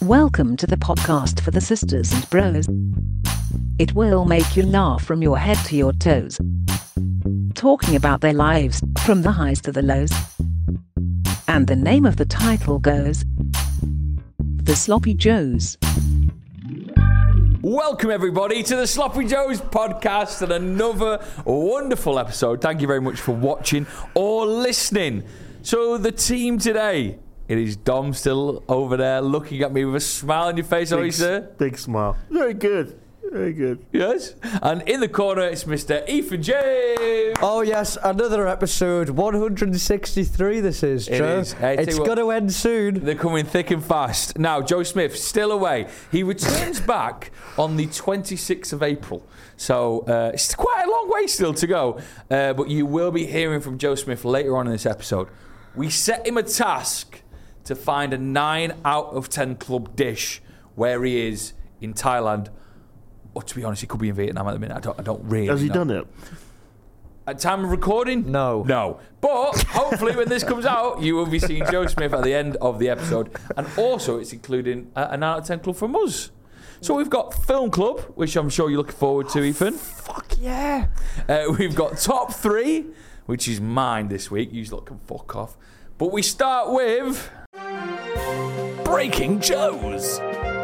Welcome to the podcast for the sisters and bros. It will make you laugh from your head to your toes. Talking about their lives, from the highs to the lows. And the name of the title goes, The Sloppy Joes. Welcome everybody to the Sloppy Joes podcast and another wonderful episode. Thank you very much for watching or listening. So the team today, it is Dom still over there looking at me with a smile on your face. How are you, sir? Big smile. Very good. Very good. Yes. And in the corner, it's Mr. Ethan James. Oh, yes. Another episode. 163 this is, Joe. It is. Hey, it's going to end soon. They're coming thick and fast. Now, Joe Smith, still away. He returns back on the 26th of April. So it's quite a long way still to go. But you will be hearing from Joe Smith later on in this episode. We set him a task to find a 9 out of 10 club dish where he is in Thailand. Or to be honest, he could be in Vietnam at the minute. I don't really know. Has he done it? At time of recording? No. But hopefully when this comes out, you will be seeing Joe Smith at the end of the episode. And also it's including a 9 out of 10 club from us. So we've got Film Club, which I'm sure you're looking forward to, Ethan. Fuck yeah. We've got Top 3, which is mine this week. You lot can fuck off. But we start with Breaking Joes.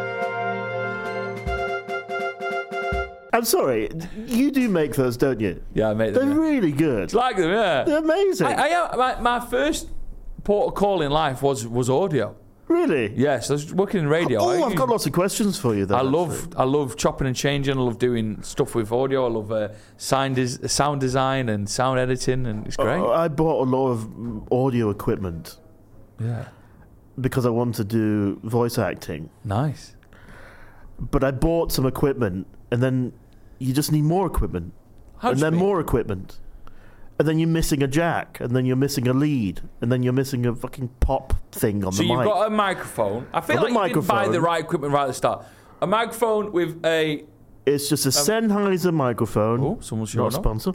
I'm sorry. You do make those, don't you? Yeah, I made them. They're really good. Like them, yeah. They're amazing. My first port of call in life was audio. Really? Yes, I was working in radio. Oh, I've got lots of questions for you, though. I love chopping and changing. I love doing stuff with audio. I love sound design and sound editing, and it's great. I bought a lot of audio equipment. Yeah. Because I wanted to do voice acting. Nice. But I bought some equipment, and then you just need more equipment. And then more equipment. And then you're missing a jack, and then you're missing a lead, and then you're missing a fucking pop thing on the mic. So you've got a microphone. I feel like you didn't buy the right equipment right at the start. A microphone with a... It's just a Sennheiser microphone. Oh, someone's showing not a sponsor.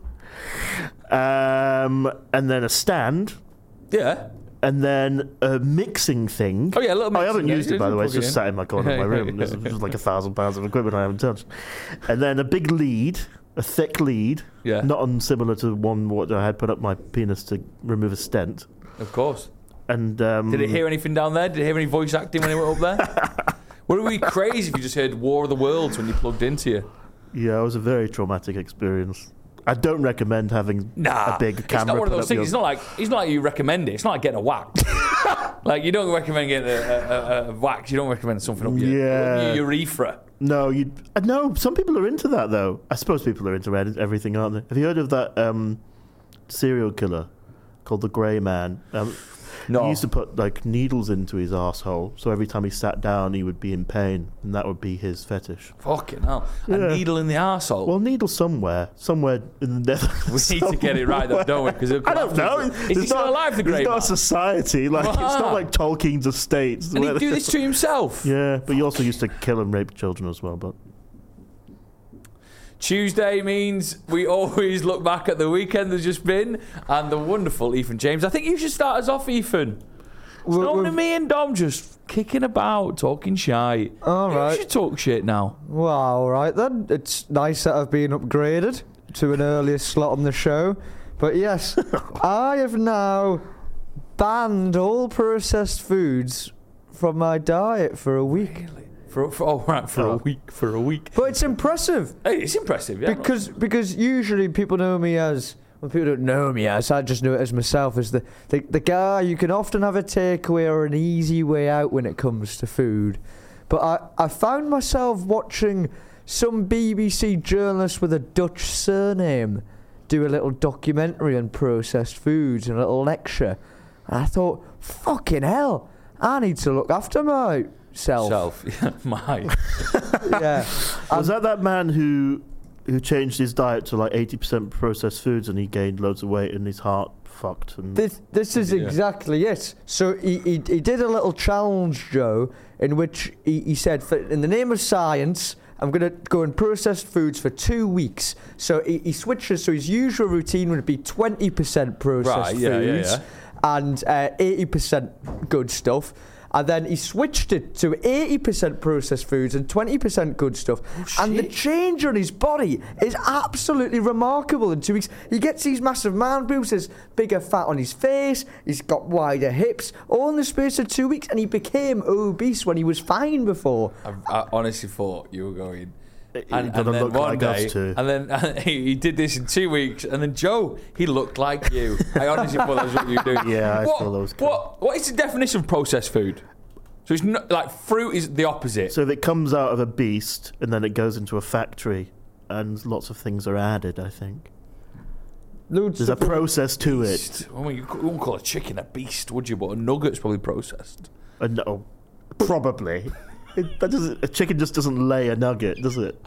And then a stand. Yeah. And then a mixing thing. Oh, yeah, a little mixing. I haven't used it, by the way. It's just sat in my corner of my room. There's just like £1,000 of equipment I haven't touched. And then a big lead, a thick lead. Yeah. Not unsimilar to one what I had put up my penis to remove a stent. Of course. And did it hear anything down there? Did it hear any voice acting when it went up there? Would it be crazy if you just heard War of the Worlds when you plugged into you? Yeah, it was a very traumatic experience. I don't recommend having a big camera. It's not one of those things. It's not like you recommend it. It's not like getting a wax. Like you don't recommend getting a wax. You don't recommend something up your urethra. No, no. Some people are into that though. I suppose people are into everything, aren't they? Have you heard of that serial killer called the Grey Man? No. He used to put like needles into his arsehole, so every time he sat down he would be in pain, and that would be his fetish. Fucking hell. Yeah. A needle in the arsehole? Well, needle somewhere in the nether. We need to get it right though, don't we? Because I don't know. Is he still alive, the Grey Man? It's not a society. Like it's not like Tolkien's estates. And he'd do this to himself? Yeah, but he also used to kill and rape children as well, but... Tuesday means we always look back at the weekend that's just been and the wonderful Ethan James. I think you should start us off, Ethan. It's only me and Dom just kicking about, talking shy. All right. You should talk shit now. Well, all right then. It's nice that I've been upgraded to an earlier slot on the show. But yes, I have now banned all processed foods from my diet for a week. Really? For a week. But it's impressive. Hey, it's impressive, yeah. Because usually people know me as... Well, people don't know me as... I just know it as myself as the guy you can often have a takeaway or an easy way out when it comes to food. But I found myself watching some BBC journalist with a Dutch surname do a little documentary on processed foods and a little lecture. And I thought, fucking hell, I need to look after myself. Yeah, Yeah. Was that man who changed his diet to like 80% processed foods and he gained loads of weight and his heart fucked? And this is exactly it. So he did a little challenge, Joe, in which he said, in the name of science, I'm going to go and process foods for 2 weeks. So he switches. So his usual routine would be 20% processed foods and 80% good stuff. And then he switched it to 80% processed foods and 20% good stuff. And the change on his body is absolutely remarkable in 2 weeks. He gets these massive man boobs, there's bigger fat on his face, he's got wider hips, all in the space of 2 weeks, and he became obese when he was fine before. I honestly thought you were going... And Gonna then look one like day, us too. and then he did this in 2 weeks, and then Joe, he looked like you. I honestly thought that was what you were doing. Yeah, I saw those. What is the definition of processed food? So it's not like fruit is the opposite. So if it comes out of a beast and then it goes into a factory, and lots of things are added, I think there's a process to it. Beast. Well, you wouldn't call a chicken a beast, would you? But a nugget's probably processed. No, probably. A chicken just doesn't lay a nugget, does it?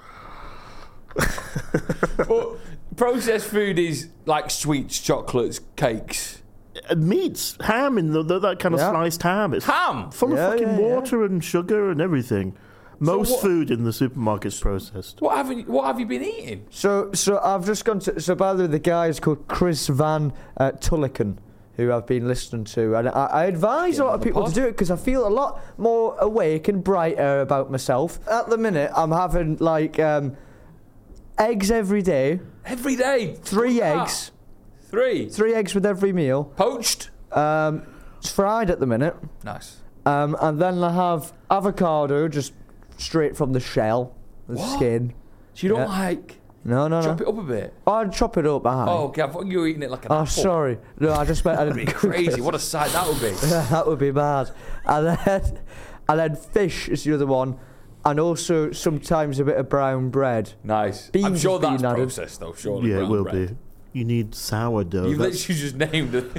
But processed food is like sweets, chocolates, cakes. Meats, ham in that kind of sliced ham. It's Ham? full of fucking water and sugar and everything. Most food in the supermarket's processed. What have you been eating? So I've just gone to... So by the way, the guy is called Chris Van Tulliken, who I've been listening to. And I advise a lot of people to do it because I feel a lot more awake and brighter about myself. At the minute, I'm having, like, eggs every day. Every day? 3 eggs. 3? 3 eggs with every meal. Poached? It's fried at the minute. Nice. And then I have avocado, just straight from the shell, the skin. So you don't like... No. Chop it up a bit? I'd chop it up, Oh, okay. I thought you were eating it like an apple. Sorry. No, I just meant I That'd didn't be cook crazy. it. What a sight that would be. That would be bad. And then fish is the other one. And also sometimes a bit of brown bread. Nice. Beans I'm sure has been that's added. processed, though, surely. Yeah, it brown will bread. be. You need sourdough. You've literally just named it.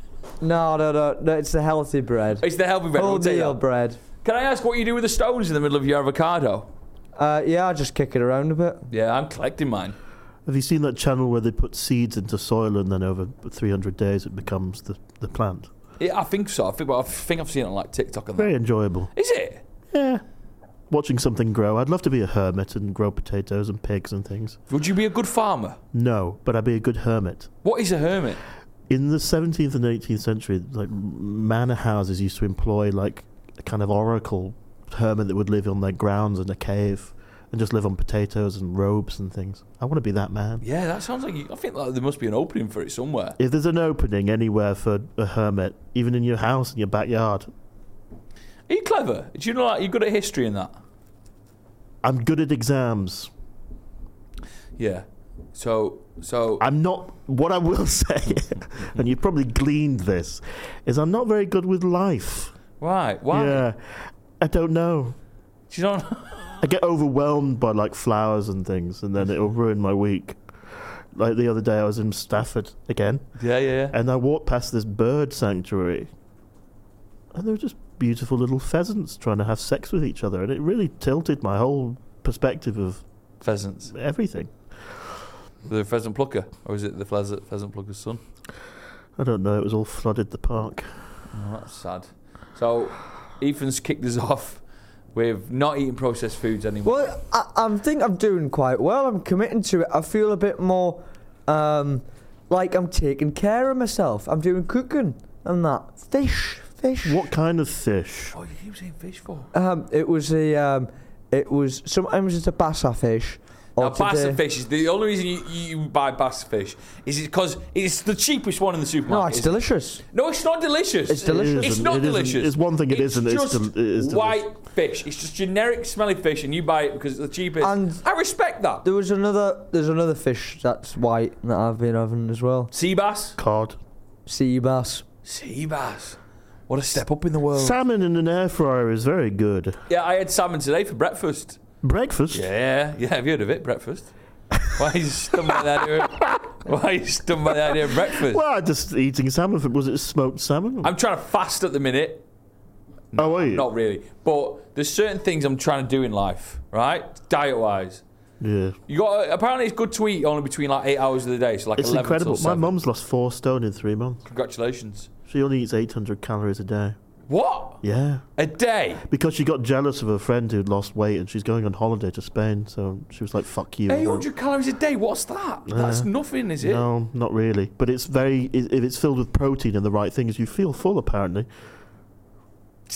No, it's the healthy bread. It's the healthy bread. We'll take Wholemeal that. bread. Can I ask what you do with the stones in the middle of your avocado? Yeah, I just kick it around a bit. Yeah, I'm collecting mine. Have you seen that channel where they put seeds into soil and then over 300 days it becomes the plant? Yeah, I think so. I think I've seen it on like TikTok and Very that. enjoyable. Is it? Yeah. Watching something grow. I'd love to be a hermit and grow potatoes and pigs and things. Would you be a good farmer? No, but I'd be a good hermit. What is a hermit? In the 17th and 18th century, like manor houses used to employ like a kind of oracle hermit that would live on their grounds in a cave and just live on potatoes and robes and things. I want to be that man. Yeah, that sounds like... I think like there must be an opening for it somewhere. If there's an opening anywhere for a hermit, even in your house, in your backyard, Are you clever? Do you know like you're good at history and that? I'm good at exams. Yeah. So I'm not... What I will say, and you probably gleaned this, is I'm not very good with life. right. Why? Yeah. I don't know. Do you know? I get overwhelmed by like flowers and things, and then it'll ruin my week. Like the other day, I was in Stafford again, Yeah. and I walked past this bird sanctuary, and there were just beautiful little pheasants trying to have sex with each other, and it really tilted my whole perspective of Pheasants. everything. The pheasant plucker, or is it the pheasant plucker's son? I don't know. It was all flooded the park. Oh, that's sad. So Ethan's kicked us off with not eating processed foods anymore. Well, I think I'm doing quite well. I'm committing to it. I feel a bit more like I'm taking care of myself. I'm doing cooking and that. Fish. What kind of fish? Oh, you keep saying fish for? It was sometimes it's a bassa fish. Now, Or bassa today- fish is the only reason you buy bassa fish is because it's the cheapest one in the No, supermarket. it's delicious. No, it's not delicious. It's delicious. It's not It isn't. delicious. It's one thing it isn't. It's just it is white delicious. fish. It's just generic smelly fish, and you buy it because it's the cheapest. And I respect that. there's another fish that's white that I've been having as well. Sea bass. Cod. Sea bass. Sea bass. What a step up in the world. Salmon in an air fryer is very good. Yeah, I had salmon today for breakfast. Breakfast? Yeah. Have you heard of it? Breakfast. Why are you stunned by the idea of breakfast? Well, just eating salmon. Was it smoked salmon? I'm trying to fast at the minute. Oh, are you? Not really. But there's certain things I'm trying to do in life, right? Diet-wise. Yeah. Apparently it's good to eat only between like 8 hours of the day, so like It's 11 incredible. till My 7. mum's lost 4 stone in 3 months. Congratulations. She only eats 800 calories a day. What? Yeah. A day? Because she got jealous of her friend who'd lost weight and she's going on holiday to Spain, so she was like, fuck you. 800 calories a day? What's that? That's nothing, is it? No, not really. But it's if it's filled with protein and the right things, you feel full, apparently.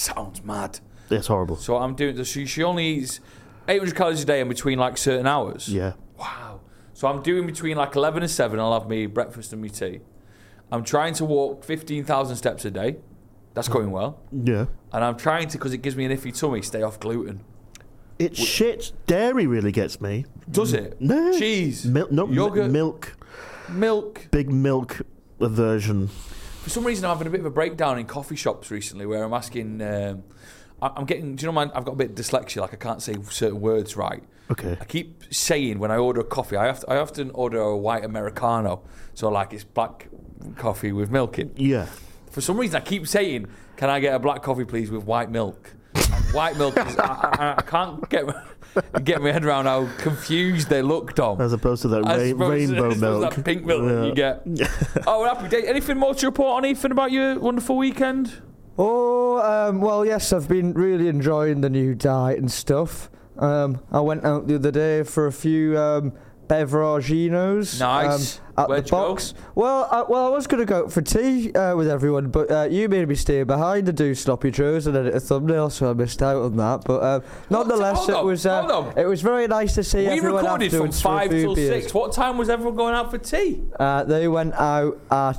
sounds mad. It's horrible. So I'm doing. So she only eats 800 calories a day in between like certain hours. Yeah. Wow. So I'm doing between like 11 and 7. I'll have me breakfast and me tea. I'm trying to walk 15,000 steps a day. That's going well. Yeah. And I'm trying to, because it gives me an iffy tummy, stay off gluten. It's shit. Dairy really gets me. Does it? No. Cheese. No, yogurt. Milk. Big milk aversion. For some reason, I'm having a bit of a breakdown in coffee shops recently where I'm asking... I'm getting... Do you know, man, I've got a bit of dyslexia. Like, I can't say certain words right. Okay. I keep saying when I order a coffee, I often order a white Americano. So, like, it's black coffee with milk in. Yeah. For some reason, I keep saying, can I get a black coffee, please, with white milk? And white milk is... I can't get my head around how confused they look, Dom. As opposed to that rainbow milk. That pink milk that you get. Oh, happy day. Anything more to report on, Ethan, about your wonderful weekend? Oh, well, yes, I've been really enjoying the new diet and stuff. I went out the other day for a few beveraginos. Nice. At Where'd the you box. Well, I was going to go out for tea with everyone, but you made me stay behind to do sloppy joes and edit a thumbnail, so I missed out on that. But nonetheless, Hold on. it was very nice to see We everyone recorded from afterwards for a 5 few till beers. 6. What time was everyone going out for tea? They went out at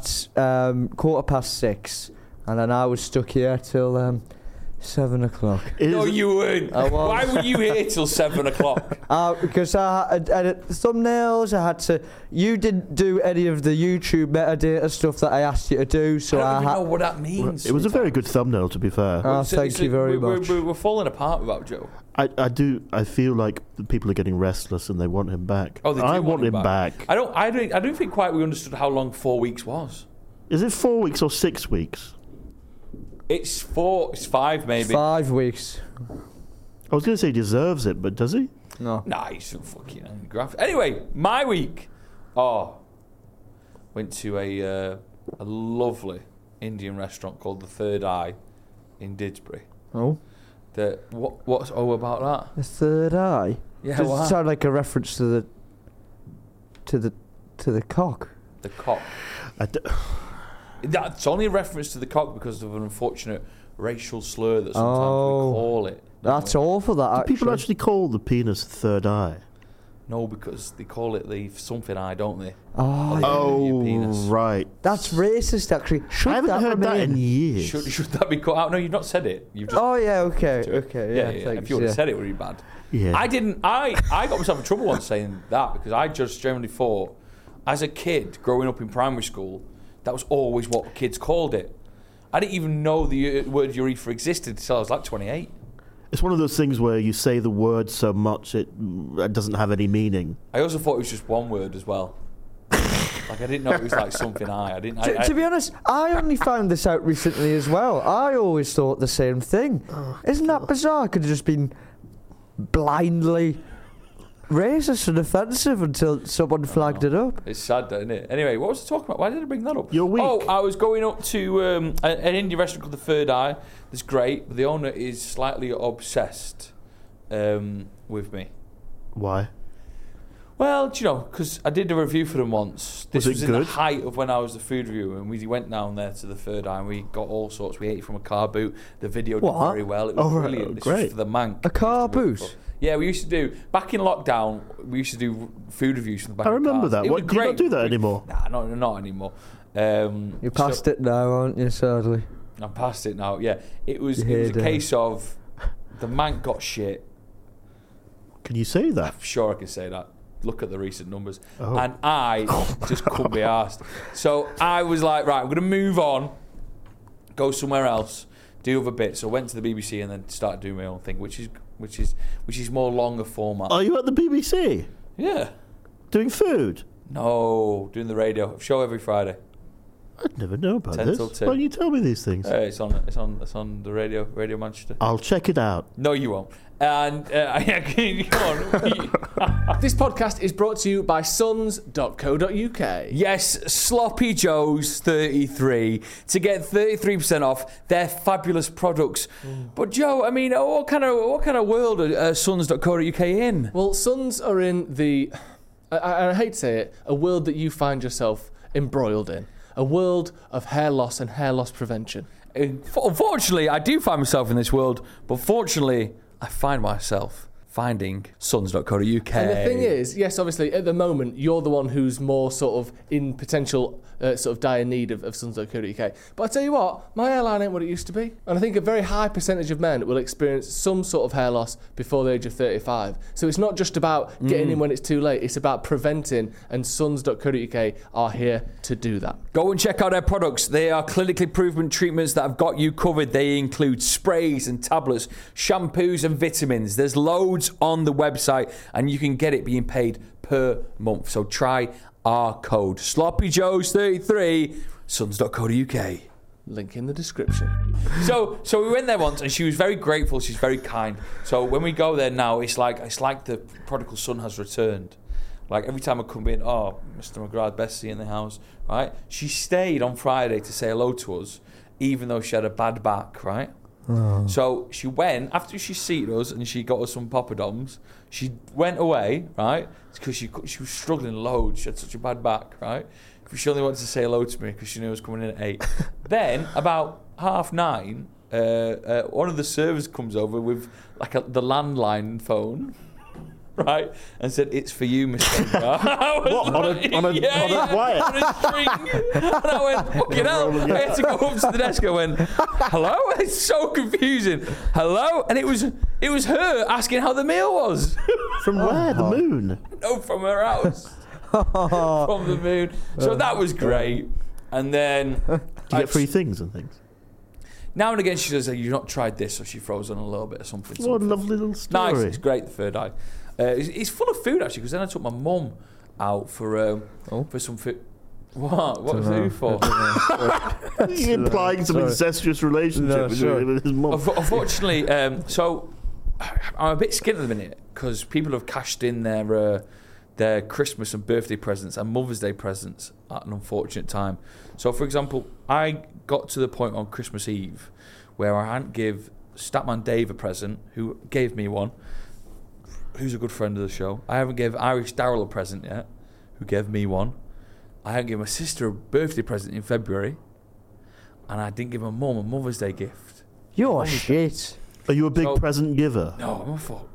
6:15, and then I was stuck here till 7 o'clock. No, you weren't. I was. Why were you here till 7 o'clock? Because I had edit thumbnails. I had to. You didn't do any of the YouTube metadata stuff that I asked you to do, so I I don't even had. know what that means. It was a very good thumbnail, to be fair. Thank you very much. We're falling apart without Joe. I feel like the people are getting restless and they want him back. Oh, they do I want him back. I don't think quite we understood how long 4 weeks was. Is it 4 weeks or 6 weeks? It's 5 maybe. 5 weeks. I was going to say he deserves it, but does he? No. Nah, he's so fucking graph. Anyway, my week. Went to a lovely Indian restaurant called the Third Eye in Didsbury. Oh. What's about that? The Third Eye. Yeah, Does what? it sound like a reference to the cock? The cock. That's only a reference to the cock because of an unfortunate racial slur that sometimes we call it. That's awful. That Do people actually call the penis third eye? No, because they call it the something eye, don't they? Oh, penis. right. That's racist, actually. I haven't heard that in years. Should that be cut out? No, you've not said it. You've just Yeah, okay. Yeah, If thanks, you would have said it, it would be bad. Yeah. I didn't. I got myself in trouble once saying that because I just generally thought, as a kid growing up in primary school, that was always what kids called it. I didn't even know the word urethra existed until I was like 28. It's one of those things where you say the word so much it doesn't have any meaning. I also thought it was just one word as well. Like I didn't know it was like something I didn't. To be honest, I only found this out recently as well. I always thought the same thing. Isn't that bizarre? I could have just been blindly racist and offensive until someone flagged it up. It's sad, isn't it? Anyway, what was I talking about? Why did I bring that up? Your week. Oh, I was going up to an Indian restaurant called the Third Eye. It's great, but the owner is slightly obsessed with me. Why? Well, do you know, because I did a review for them once. This Was it in the good? height of when I was the food reviewer, and we went down there to the Third Eye, and we got all sorts. We ate from a car boot. The video did What? very well. It was Oh, brilliant. This great. was for the Mank. A car we used to work boot? for. Yeah, we used to do back in lockdown. We used to do food reviews from the back. I of remember cars. that. It What, was do you great. not do that anymore? Nah, not anymore. You're past it now, aren't you, sadly? I'm past it now. Yeah, it was Yeah, a damn. case of the Mank got shit. Can you say that? I'm sure I can say that. Look at the recent numbers. Oh. And I just couldn't be arsed. So I was like, right, I'm going to move on, go somewhere else, do other bits. So I went to the BBC and then started doing my own thing, which is more longer format. Are you at the BBC Yeah. doing food? No, doing the radio show every Friday. I'd never know about 10 this. till 2. Why don't you tell me these things? It's on the Radio Manchester. I'll check it out. No, you won't. And yeah, go on. This podcast is brought to you by sons.co.uk. Yes, Sloppy Joe's 33 to get 33% off their fabulous products. But Joe, I mean, what kind of world are sons.co.uk in? Well, Sons are in the, I hate to say it, a world that you find yourself embroiled in. A world of hair loss and hair loss prevention. unfortunately, I do find myself in this world, but fortunately, I find myself finding sons.co.uk. And the thing is, yes, obviously, at the moment, you're the one who's more sort of in potential sort of dire need of sons.co.uk. But I tell you what, my hairline ain't what it used to be. And I think a very high percentage of men will experience some sort of hair loss before the age of 35. So it's not just about getting in when it's too late, it's about preventing, and sons.co.uk are here to do that. Go and check out their products. They are clinically proven treatments that have got you covered. They include sprays and tablets, shampoos and vitamins. There's loads on the website, and you can get it being paid per month. So try our code SloppyJoes33, sons.co.uk. Link in the description. So we went there once, and she was very grateful. She's very kind. So when we go there now, it's like the prodigal son has returned. Like every time I come in, oh, Mr. McGrath, Bessie in the house, right? She stayed on Friday to say hello to us, even though she had a bad back, right? Oh. So she went, after she seated us and she got us some poppadoms, she went away, right? Because she was struggling loads. She had such a bad back, right? She only wanted to say hello to me because she knew I was coming in at 8. Then, about 9:30, one of the servers comes over with like the landline phone, right, and said, "It's for you, Mr. McGrath." What, on a wire? On a string. And I went, fucking hell. I had to go up to the desk. I went, "Hello?" It's so confusing. "Hello?" And it was her asking how the meal was. From where? The moon? No, from her house. From the moon. So that was great. And then Do you get free things and things? now and again she says, "You've not tried this," so she throws on a little bit of something. What a lovely little story. Nice, it's great, the third eye. It's full of food, actually, because then I took my mum out for some food. What? What was it for? You're implying some incestuous relationship with his mum. Unfortunately, so I'm a bit skint at the minute because people have cashed in their Christmas and birthday presents and Mother's Day presents at an unfortunate time. So, for example, I got to the point on Christmas Eve where I hadn't give Statman Dave a present, who gave me one, who's a good friend of the show. I haven't given Irish Daryl a present yet, who gave me one. I haven't given my sister a birthday present in February, and I didn't give my mum a Mother's Day gift. You're shit. Are you a big present giver? No, I'm a fuck.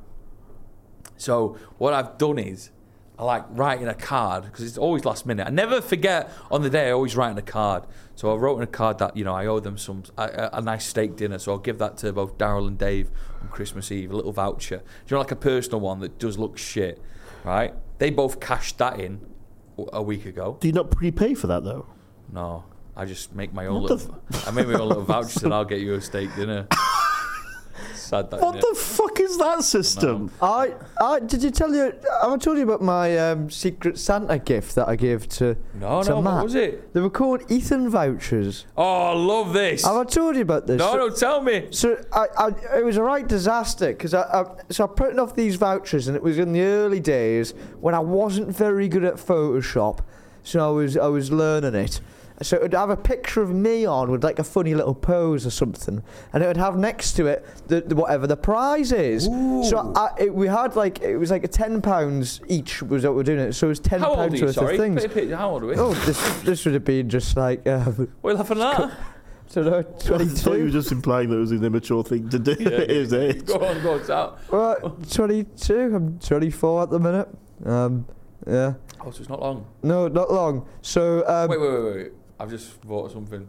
So what I've done is I like writing a card, because it's always last minute. I never forget on the day. I always write in a card. So I wrote in a card that, you know, I owe them a nice steak dinner. So I'll give that to both Daryl and Dave on Christmas Eve, a little voucher. Do you know, like a personal one that does look shit, right? They both cashed that in a week ago. Do you not prepay for that though? No, I just make my own I make my own little voucher and I'll get you a steak dinner. Sad that, what the fuck is that system? No. I did you tell you? I told you about my Secret Santa gift that I gave to No, Matt. what was it? They were called Ethan vouchers. Oh, I love this. Have I told you about this? No, tell me. So it was a right disaster because I printed off these vouchers, and it was in the early days when I wasn't very good at Photoshop, so I was learning it. So it would have a picture of me on with like a funny little pose or something, and it would have next to it the whatever the prize is. Ooh. So we had it was like £10 each was what we're doing it. So it was £10 How old are you, worth of things. How old are we? Oh, this would have been just like. What are you laughing at? So no, I 22. thought you were just implying that it was an immature thing to do at his age. Go on, it's out. Well, 22. I'm 24 at the minute. Yeah. Oh, so it's not long. No, not long. So. Wait. I've just thought of something.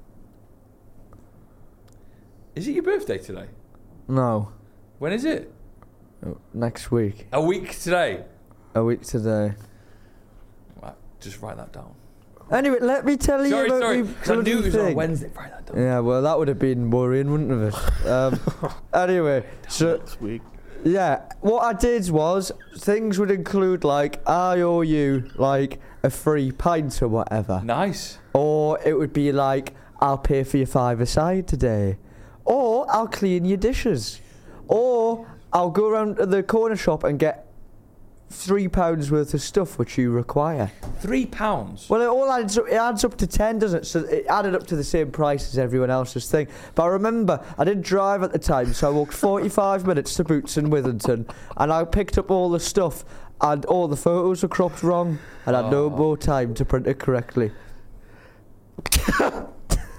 Is it your birthday today? No. When is it? Next week. A week today. A week today. Right, just write that down. Anyway, let me tell you about Sorry, the because I knew it was thing. on Wednesday. Write that down. Yeah, well, that would have been worrying, wouldn't it? Anyway, so Next week. yeah, what I did was things would include like I owe you like a free pint or whatever. Nice. Or it would be like, I'll pay for your £5 today. Or I'll clean your dishes. Or I'll go around to the corner shop and get £3 worth of stuff which you require. £3? Well, it adds up to 10, doesn't it? So it added up to the same price as everyone else's thing. But I remember, I didn't drive at the time, so I walked 45 minutes to Boots in Withington, and I picked up all the stuff, and all the photos were cropped wrong, and I had no more time to print it correctly.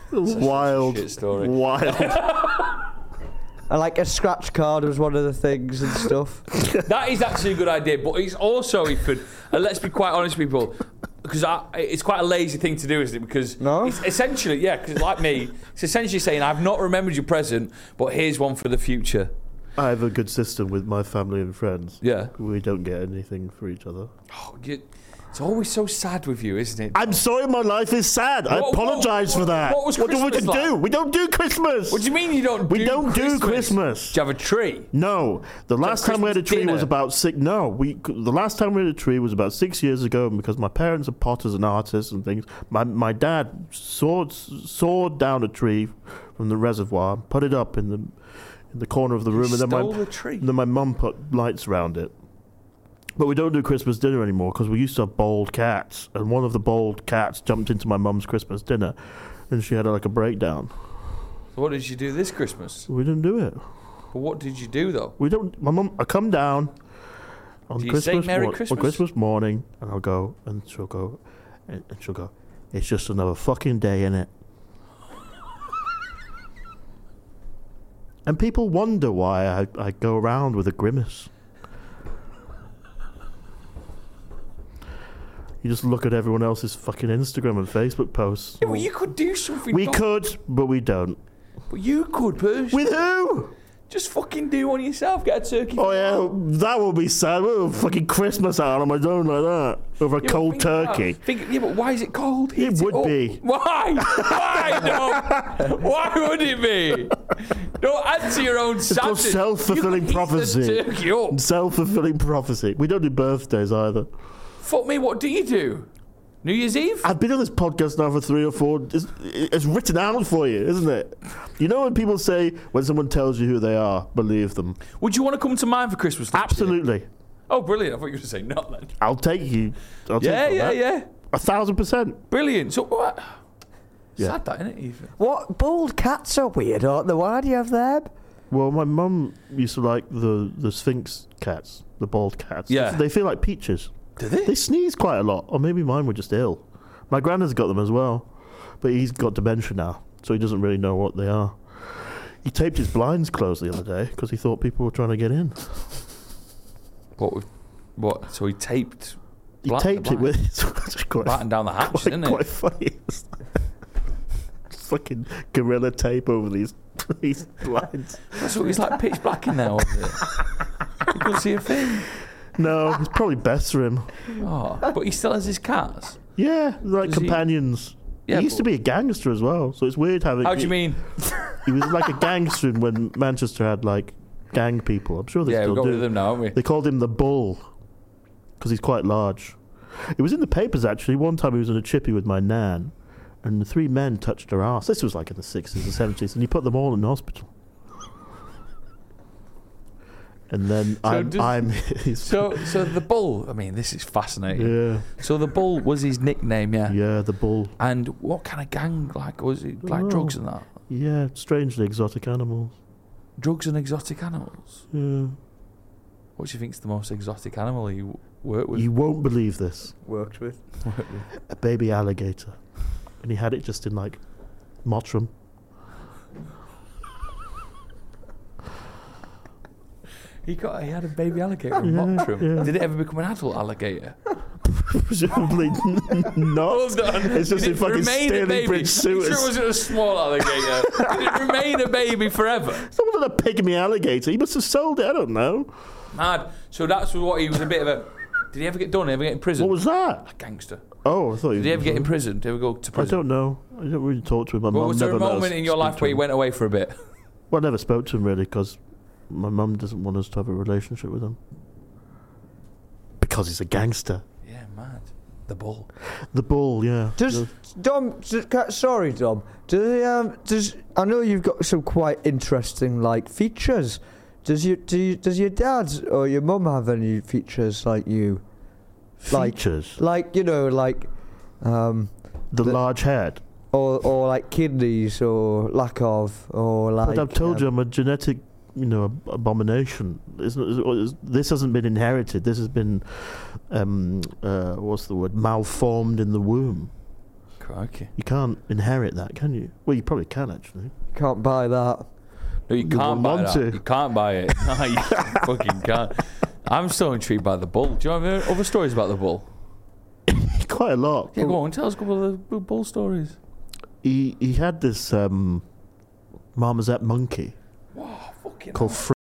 Wild. Shit story. Wild. And like a scratch card was one of the things and stuff. That is actually a good idea, but it's also, Ethan, and let's be quite honest, people, because it's quite a lazy thing to do, isn't it? Because it's essentially, because like me, it's essentially saying, I've not remembered your present, but here's one for the future. I have a good system with my family and friends. Yeah. We don't get anything for each other. Oh, it's always so sad with you, isn't it? I'm sorry my life is sad. I apologise for that. What was What do we Christmas do? like? We don't do Christmas. What do you mean you don't We don't do Christmas. Do you have a tree? No. The last time we had a Christmas tree was dinner? about six... No. The last time we had a tree was about 6 years ago, and because my parents are potters and artists and things, my dad sawed down a tree from the reservoir, put it up in the corner of the room, and Stole the tree? then my mum put lights around it. But we don't do Christmas dinner anymore because we used to have bald cats, and one of the bald cats jumped into my mum's Christmas dinner, and she had like a breakdown. So what did you do this Christmas? We didn't do it. But what did you do though? We don't. My mum, I come down on Do you Christmas say Merry Christmas? on Christmas morning, and I'll go, and she'll go, and she'll go. It's just another fucking day, innit? And people wonder why I go around with a grimace. You just look at everyone else's fucking Instagram and Facebook posts. Yeah, well, you could do something. We could, but we don't. But you could, personally. With who? Just fucking do one yourself. Get a turkey. Oh yeah, that will be sad. We'll fucking Christmas out on my own like that over a Yeah, cold but think about turkey. it. Yeah, but why is it cold? It Heat would up. be. Why? Why? No. Why would it be? Don't answer your own It's called sadness. self-fulfilling You could heat prophecy. the turkey up. Self-fulfilling prophecy. We don't do birthdays either. Fuck me. What do you do? New Year's Eve? I've been on this podcast now for 3 or 4. It's written out for you, isn't it? You know when people say, when someone tells you who they are, believe them. Would you want to come to mine for Christmas? next year? Absolutely. Oh, brilliant. I thought you were going to say not then. I'll take you. Yeah. 1,000%. Brilliant. So what? Yeah. Sad that, isn't it, Ethan? What? Bald cats are weird, aren't they? Why do you have them? Well, my mum used to like the Sphinx cats, the bald cats. Yeah. They feel like peaches. Do they? They sneeze quite a lot, or maybe mine were just ill. My granddad's got them as well, but he's got dementia now, so he doesn't really know what they are. He taped his blinds closed the other day because he thought people were trying to get in. What? So he taped. He taped it with. It's quite, Batten down the hatch, isn't it? Quite funny. Fucking gorilla tape over these blinds. So he's like pitch black in there, wasn't it? You couldn't see a thing. No, it's probably best for him. Oh, but he still has his cats. Yeah, like Does he- companions. Yeah, he used to but- be a gangster as well, so it's weird having. How do you mean? He was like a gangster when Manchester had like gang people. I'm sure they Yeah, still we've got do. rid of them now, haven't we? They called him the Bull because he's quite large. It was in the papers actually. One time he was in a chippy with my nan, and the 3 men touched her ass. This was like in the 60s and 70s, and he put them all in hospital. And then I'm his. So the bull. I mean, this is fascinating. Yeah, So the bull was his nickname, yeah. yeah, the Bull. And what kind of gang? Like, was it like Oh. drugs and that? Yeah, strangely exotic animals. Drugs and exotic animals. Yeah. What do you think's the most exotic animal you work with? You won't believe this. Worked with. A baby alligator, and he had it just in like Mottram. He had a baby alligator in Yeah, Mottram. yeah. Did it ever become an adult alligator? Presumably not. Hold on. It's just Did in it fucking remain a Stirling baby? Bridge You sewers. sure it wasn't a small alligator? Did it remain a baby forever? It wasn't a pygmy alligator. He must have sold it. I don't know. Mad. So that's what he was a bit of a. Did he ever get done? Ever get in prison? What was that? A gangster. Oh, I thought Did he ever get in prison? Did he ever go to I prison? don't know. I don't really talk to him. My Well, mum was there never a let us moment in your speak life to where you him. went away for a bit? Well, I never spoke to him really because my mum doesn't want us to have a relationship with him. Because he's a gangster. Yeah, mad. The bull. The Bull, yeah. Dom, sorry, Dom. Does I know you've got some quite interesting like features. Does your dad or your mum have any features like you? Features. Like you know, like The large head. or like kidneys or lack of or like. But I've told you I'm a genetic, abomination. This hasn't been inherited. This has been, what's the word? Malformed in the womb. Crikey. You can't inherit that, can you? Well, you probably can, actually. Can't buy that. No, you can't buy want that. to. You can't buy it. No, you fucking can't. I'm so intrigued by the bull. Do you have other stories about the bull? Quite a lot. Yeah, go on. Tell us a couple of the bull stories. He had this marmoset monkey Fucking called hell.